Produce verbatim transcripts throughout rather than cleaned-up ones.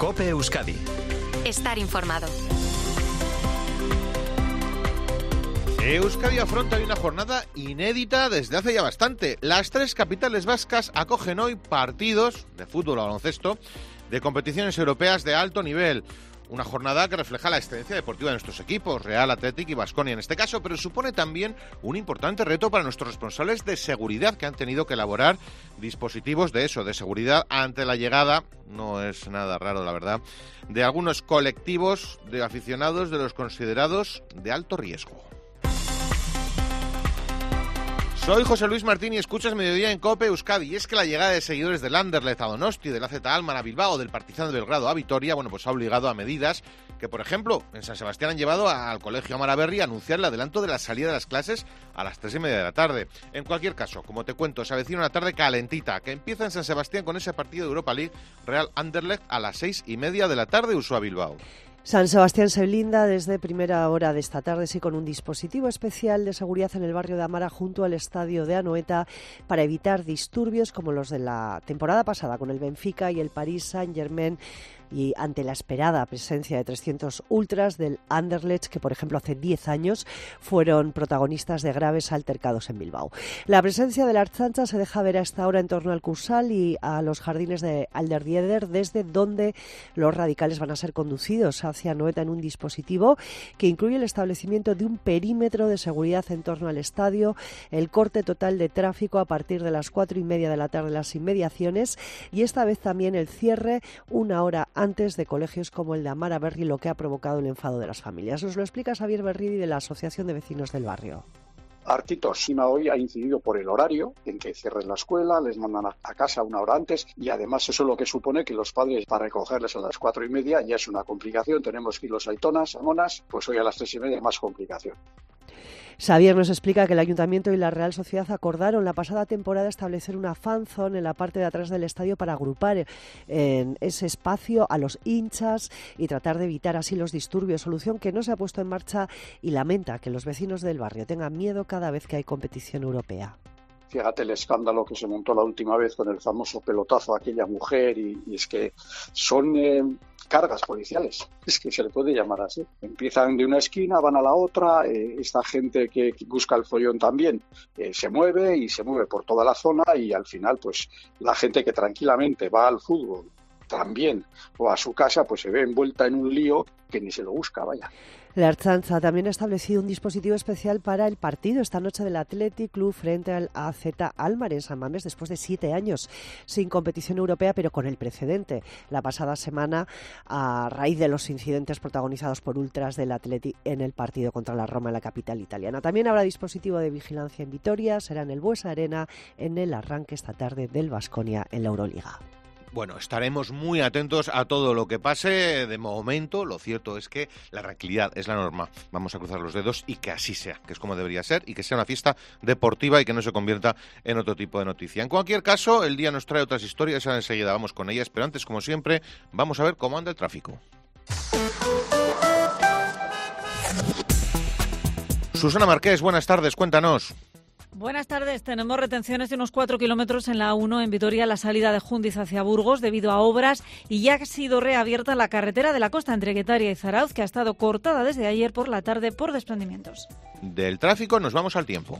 COPE Euskadi. Estar informado. Euskadi afronta hoy una jornada inédita desde hace ya bastante. Las tres capitales vascas acogen hoy partidos de fútbol o baloncesto de competiciones europeas de alto nivel. Una jornada que refleja la excelencia deportiva de nuestros equipos, Real, Athletic y Baskonia en este caso, pero supone también un importante reto para nuestros responsables de seguridad que han tenido que elaborar dispositivos de eso, de seguridad ante la llegada, no es nada raro la verdad, de algunos colectivos de aficionados de los considerados de alto riesgo. Soy José Luis Martín y escuchas Mediodía en COPE Euskadi. Y es que la llegada de seguidores del Anderlecht a Donosti, del A Z Alkmaar a Bilbao, del Partizan de Belgrado a Vitoria, bueno, pues ha obligado a medidas que, por ejemplo, en San Sebastián han llevado al Colegio Amaraberri a anunciar el adelanto de la salida de las clases a las tres y media de la tarde. En cualquier caso, como te cuento, se avecina una tarde calentita que empieza en San Sebastián con ese partido de Europa League Real Anderlecht a las seis y media de la tarde, Ursúa Bilbao. San Sebastián se blinda desde primera hora de esta tarde, sí, con un dispositivo especial de seguridad en el barrio de Amara junto al estadio de Anoeta para evitar disturbios como los de la temporada pasada con el Benfica y el Paris Saint-Germain, y ante la esperada presencia de trescientos ultras del Anderlecht, que por ejemplo hace diez años fueron protagonistas de graves altercados en Bilbao. La presencia de la Ertzaintza se deja ver a esta hora en torno al Cursal y a los jardines de Alderdieder, desde donde los radicales van a ser conducidos hacia Anoeta en un dispositivo que incluye el establecimiento de un perímetro de seguridad en torno al estadio, el corte total de tráfico a partir de las cuatro y media de la tarde en las inmediaciones y esta vez también el cierre una hora antes de colegios como el de Amaraberri, lo que ha provocado el enfado de las familias. Nos lo explica Xavier Berridi de la Asociación de Vecinos del Barrio. Arquito Sima hoy ha incidido por el horario en que cierren la escuela, les mandan a casa una hora antes y además eso es lo que supone que los padres para recogerles a las cuatro y media ya es una complicación. Tenemos que ir los aitonas, amonas, pues hoy a las tres y media más complicación. Xavier nos explica que el Ayuntamiento y la Real Sociedad acordaron la pasada temporada establecer una fan zone en la parte de atrás del estadio para agrupar en ese espacio a los hinchas y tratar de evitar así los disturbios, solución que no se ha puesto en marcha y lamenta que los vecinos del barrio tengan miedo cada vez que hay competición europea. Fíjate el escándalo que se montó la última vez con el famoso pelotazo a aquella mujer y, y es que son eh, cargas policiales, es que se le puede llamar así. Empiezan de una esquina, van a la otra, eh, esta gente que, que busca el follón también eh, se mueve y se mueve por toda la zona y al final pues la gente que tranquilamente va al fútbol también o a su casa pues se ve envuelta en un lío que ni se lo busca, vaya. La Ertzaintza también ha establecido un dispositivo especial para el partido esta noche del Athletic Club frente al A Z Alkmaar en San Mamés después de siete años sin competición europea, pero con el precedente la pasada semana a raíz de los incidentes protagonizados por ultras del Athletic en el partido contra la Roma en la capital italiana. También habrá dispositivo de vigilancia en Vitoria, será en el Buesa Arena en el arranque esta tarde del Baskonia en la Euroliga. Bueno, estaremos muy atentos a todo lo que pase. De momento, lo cierto es que la tranquilidad es la norma. Vamos a cruzar los dedos y que así sea, que es como debería ser, y que sea una fiesta deportiva y que no se convierta en otro tipo de noticia. En cualquier caso, el día nos trae otras historias, ahora enseguida vamos con ellas, pero antes, como siempre, vamos a ver cómo anda el tráfico. Susana Marqués, buenas tardes, cuéntanos. Buenas tardes. Tenemos retenciones de unos cuatro kilómetros en la A uno en Vitoria, la salida de Jundiz hacia Burgos debido a obras y ya ha sido reabierta la carretera de la costa entre Guetaria y Zarauz, que ha estado cortada desde ayer por la tarde por desprendimientos. Del tráfico nos vamos al tiempo.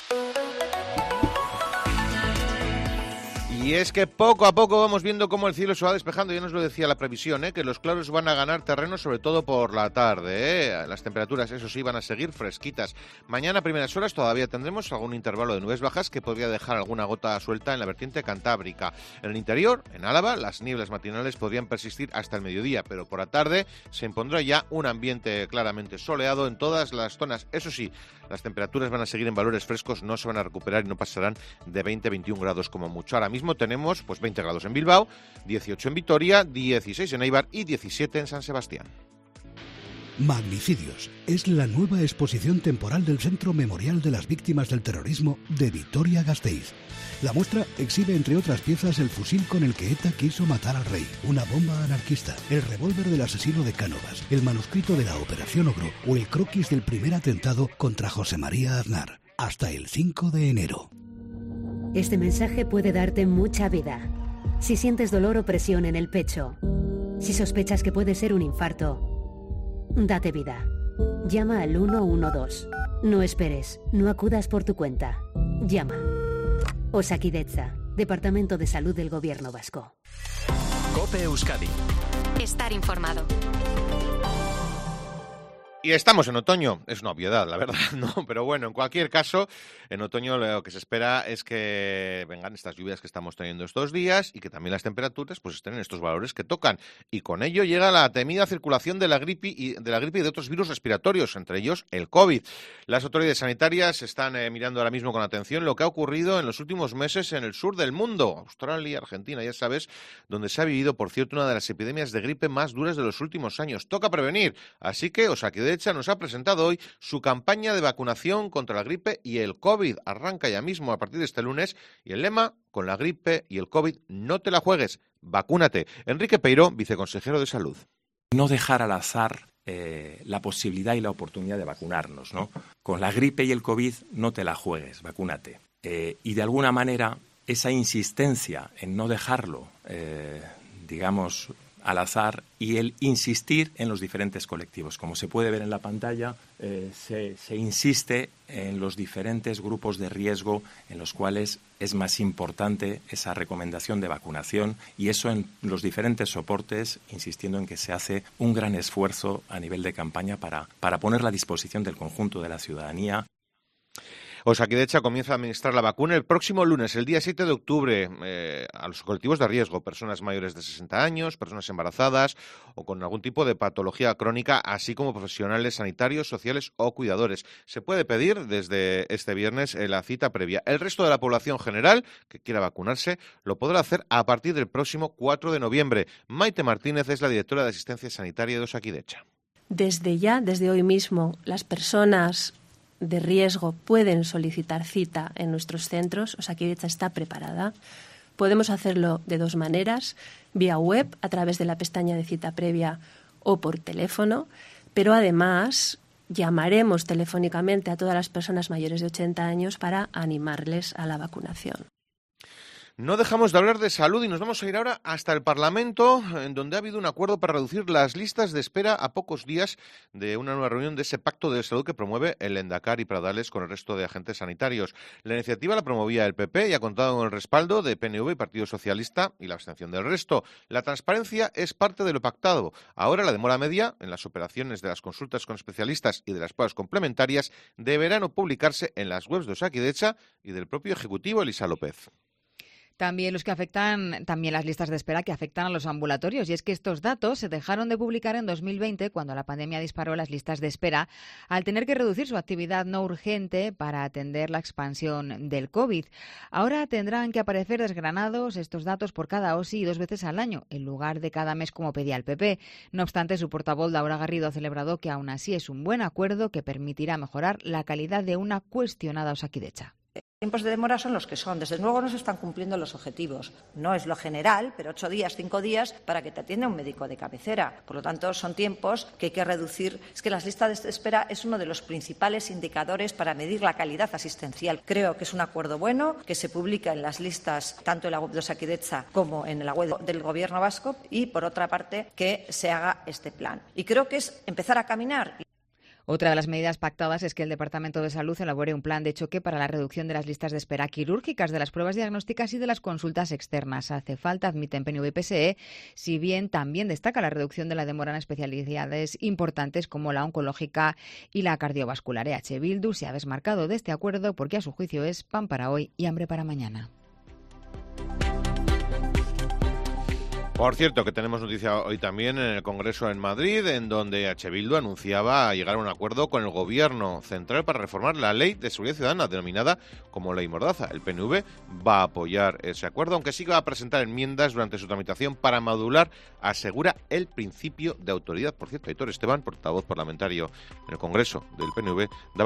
Y es que poco a poco vamos viendo cómo el cielo se va despejando. Ya nos lo decía la previsión, ¿eh? Que los claros van a ganar terreno, sobre todo por la tarde, ¿eh? Las temperaturas, eso sí, van a seguir fresquitas. Mañana a primeras horas todavía tendremos algún intervalo de nubes bajas que podría dejar alguna gota suelta en la vertiente cantábrica. En el interior, en Álava, las nieblas matinales podrían persistir hasta el mediodía, pero por la tarde se impondrá ya un ambiente claramente soleado en todas las zonas. Eso sí, las temperaturas van a seguir en valores frescos, no se van a recuperar y no pasarán de veinte a veintiún grados como mucho. Ahora mismo tenemos pues veinte grados en Bilbao, dieciocho en Vitoria, dieciséis en Eibar y diecisiete en San Sebastián. Magnicidios es la nueva exposición temporal del Centro Memorial de las Víctimas del Terrorismo de Vitoria-Gasteiz. La muestra exhibe, entre otras piezas, el fusil con el que ETA quiso matar al rey, una bomba anarquista, el revólver del asesino de Cánovas, el manuscrito de la Operación Ogro o el croquis del primer atentado contra José María Aznar. Hasta el cinco de enero. Este mensaje puede darte mucha vida. Si sientes dolor o presión en el pecho, Si sospechas que puede ser un infarto, date vida. Llama al uno uno dos. No esperes, no acudas por tu cuenta. Llama. Osakidetza, Departamento de Salud del Gobierno Vasco. COPE Euskadi. Estar informado. Y estamos en otoño, es una obviedad, la verdad, ¿no? Pero bueno, en cualquier caso, en otoño lo que se espera es que vengan estas lluvias que estamos teniendo estos días y que también las temperaturas pues estén en estos valores que tocan. Y con ello llega la temida circulación de la gripe y de la gripe y de otros virus respiratorios, entre ellos el COVID. Las autoridades sanitarias están eh, mirando ahora mismo con atención lo que ha ocurrido en los últimos meses en el sur del mundo, Australia, Argentina, ya sabes, donde se ha vivido, por cierto, una de las epidemias de gripe más duras de los últimos años. Toca prevenir, así que Osakidetza nos ha presentado hoy su campaña de vacunación contra la gripe y el COVID. Arranca ya mismo a partir de este lunes y el lema, con la gripe y el COVID, no te la juegues, vacúnate. Enrique Peiró, viceconsejero de Salud. No dejar al azar eh, la posibilidad y la oportunidad de vacunarnos, ¿no? Con la gripe y el COVID, no te la juegues, vacúnate. Eh, y de alguna manera, esa insistencia en no dejarlo, eh, digamos, al azar y el insistir en los diferentes colectivos. Como se puede ver en la pantalla, eh, se, se insiste en los diferentes grupos de riesgo en los cuales es más importante esa recomendación de vacunación y eso en los diferentes soportes, insistiendo en que se hace un gran esfuerzo a nivel de campaña para, para ponerla a disposición del conjunto de la ciudadanía. Osakidetza comienza a administrar la vacuna el próximo lunes, el día siete de octubre, eh, a los colectivos de riesgo, personas mayores de sesenta años, personas embarazadas o con algún tipo de patología crónica, así como profesionales sanitarios, sociales o cuidadores. Se puede pedir desde este viernes eh, la cita previa. El resto de la población general que quiera vacunarse lo podrá hacer a partir del próximo cuatro de noviembre. Maite Martínez es la directora de Asistencia Sanitaria de Osakidetza. Desde ya, desde hoy mismo, las personas de riesgo pueden solicitar cita en nuestros centros. Osakidetza está preparada. Podemos hacerlo de dos maneras, vía web, a través de la pestaña de cita previa o por teléfono, pero además llamaremos telefónicamente a todas las personas mayores de ochenta años para animarles a la vacunación. No dejamos de hablar de salud y nos vamos a ir ahora hasta el Parlamento, en donde ha habido un acuerdo para reducir las listas de espera a pocos días de una nueva reunión de ese pacto de salud que promueve el Endacari Pradales con el resto de agentes sanitarios. La iniciativa la promovía el P P y ha contado con el respaldo de P N V y Partido Socialista y la abstención del resto. La transparencia es parte de lo pactado. Ahora la demora media en las operaciones de las consultas con especialistas y de las pruebas complementarias deberán publicarse en las webs de Osakidetza y del propio Ejecutivo Elisa López. También los que afectan, también las listas de espera que afectan a los ambulatorios. Y es que estos datos se dejaron de publicar en dos mil veinte, cuando la pandemia disparó las listas de espera, al tener que reducir su actividad no urgente para atender la expansión del COVID. Ahora tendrán que aparecer desgranados estos datos por cada O S I y dos veces al año, en lugar de cada mes como pedía el P P. No obstante, su portavoz, Laura Garrido, ha celebrado que aún así es un buen acuerdo que permitirá mejorar la calidad de una cuestionada Osakidetza. Los tiempos de demora son los que son. Desde luego no se están cumpliendo los objetivos. No es lo general, pero ocho días, cinco días para que te atienda un médico de cabecera. Por lo tanto, son tiempos que hay que reducir. Es que las listas de espera es uno de los principales indicadores para medir la calidad asistencial. Creo que es un acuerdo bueno, que se publica en las listas tanto en la web de Osakidetza como en la web del Gobierno vasco y, por otra parte, que se haga este plan. Y creo que es empezar a caminar. Otra de las medidas pactadas es que el Departamento de Salud elabore un plan de choque para la reducción de las listas de espera quirúrgicas, de las pruebas diagnósticas y de las consultas externas. Hace falta, admiten P N V y P S E, si bien también destaca la reducción de la demora en especialidades importantes como la oncológica y la cardiovascular. E H Bildu se ha desmarcado de este acuerdo porque a su juicio es pan para hoy y hambre para mañana. Por cierto, que tenemos noticia hoy también en el Congreso en Madrid, en donde H. Bildu anunciaba llegar a un acuerdo con el Gobierno central para reformar la Ley de Seguridad Ciudadana, denominada como Ley Mordaza. El P N V va a apoyar ese acuerdo, aunque sí que va a presentar enmiendas durante su tramitación para modular, asegura, el principio de autoridad. Por cierto, Aitor Esteban, portavoz parlamentario en el Congreso del P N V, daba